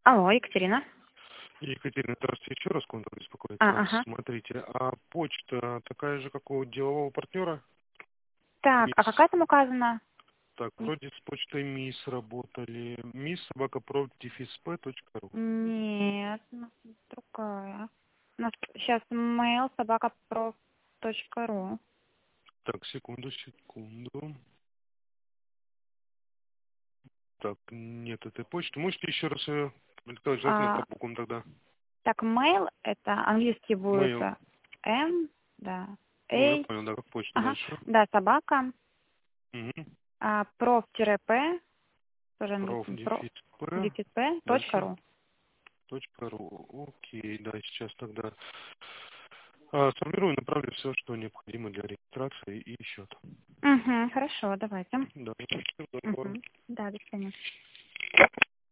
Алло, Екатерина. Екатерина, здравствуйте, еще раз контур беспокоит вас. Ага. Смотрите, а почта такая же, как у делового партнера? Так, а МИС. какая там указана? Так, вроде с почтой МИС работали. miss@prof-p.ru. Нет, у нас другая. У нас сейчас mail собакапроф.ру. Так, секунду. Так, нет этой почты. Можете еще раз ее желательно по буквам тогда? Так, mail это английский будет Mail. M, да, Ну, я A, понял, да, как почта ага, дальше. да, собака, Угу. проф-п, тоже английский, Prof-p. Дальше. prof.ru. .ру. Окей, да, сейчас тогда сформирую, направлю все, что необходимо для регистрации и счета. Угу, хорошо, давайте. Да, спасибо за разговор. Угу. Да, до свидания.